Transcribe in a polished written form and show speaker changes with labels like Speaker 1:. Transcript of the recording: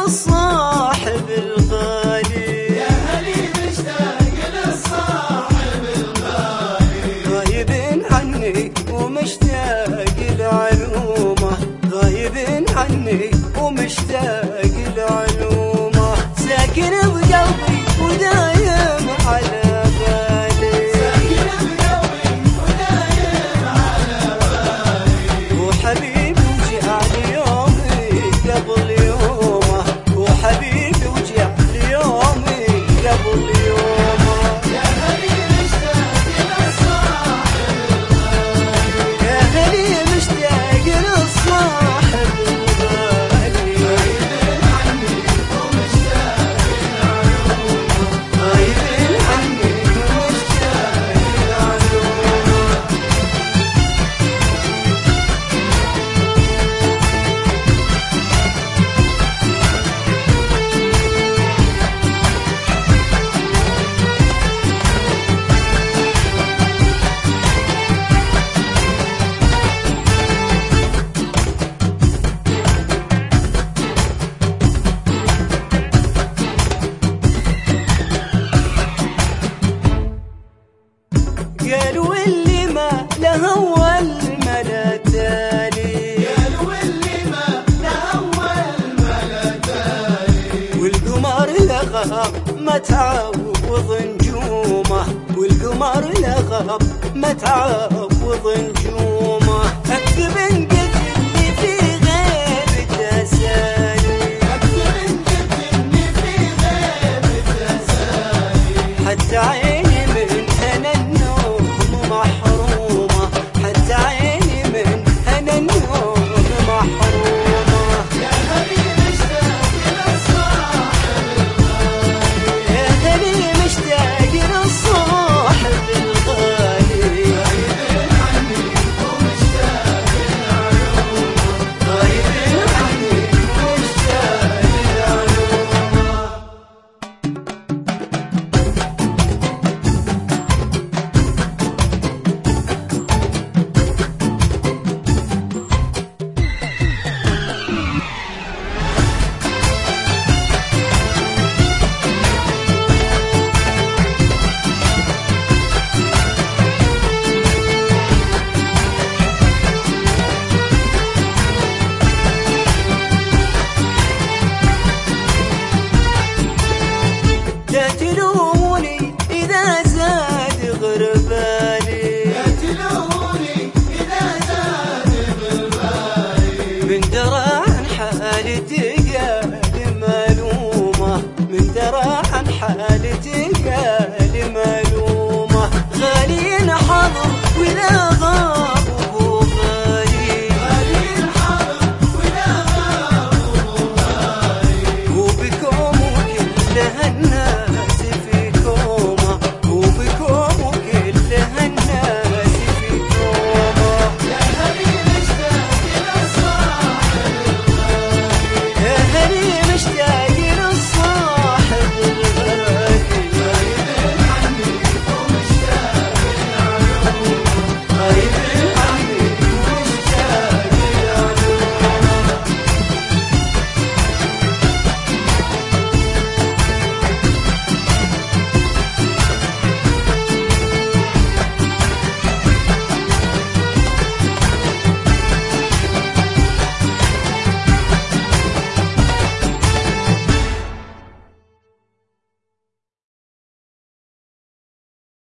Speaker 1: للصاحب الغالي،
Speaker 2: يا هلي مشتاق للصاحب الغالي.
Speaker 1: غايب عني ومشتاق لعلومه، غايب عني ومشتاق لعلومه، ساكن بقلبي ودايم على بالي،
Speaker 2: ساكن بقلبي ودايم على بالي.
Speaker 1: وحبيبي وجعل يومي قبل يومه، وحبيبي وجعل يومي قبل يومه.
Speaker 2: يا هلي مشتاق للصاحب الغالي،
Speaker 1: يا هلي مشتاق للصاحب الغالي،
Speaker 2: غايب عني ومشتاق لعلومه،
Speaker 1: غايب عني ومشتاق لعلومه. قالوا اللي ما له أول ملا تالي،
Speaker 2: قالوا اللي ما له أول ملا تالي.
Speaker 1: والقمر لغى ما تعوض نجومه، والقمر لغى ما تعوض نجومه. اكتب انقد اللي في غيب تسالي،
Speaker 2: أكتب انقد إني في غيب تسالي.
Speaker 1: حتى عيني من هنا النوم محرومه، حتى عيني من هنا النوم محرومه.
Speaker 2: يا هلي مشتاق للصاحب الغالي،
Speaker 1: يا هلي مشتاق للصاحب الغالي،
Speaker 2: غايب عني ومشتاق لعلومه،
Speaker 1: غايب عني ومشتاق لعلومه. لا تلوموني إذا زاد غربالي،
Speaker 2: لا تلوموني إذا زاد غربالي.
Speaker 1: من درى عن حالتي قال ملومة، من درى عن حالتي قال ملومة. غالي حاضر وإذا غاب أبو غالي،
Speaker 2: غالي الحرب ولا غاب غالي.
Speaker 1: وبكم وكل هالناس في كومة، وبكم وكل هالناس في كومة.
Speaker 2: يا هلي مشتاق للصاحب الغالي،
Speaker 1: يا هلي مشتاق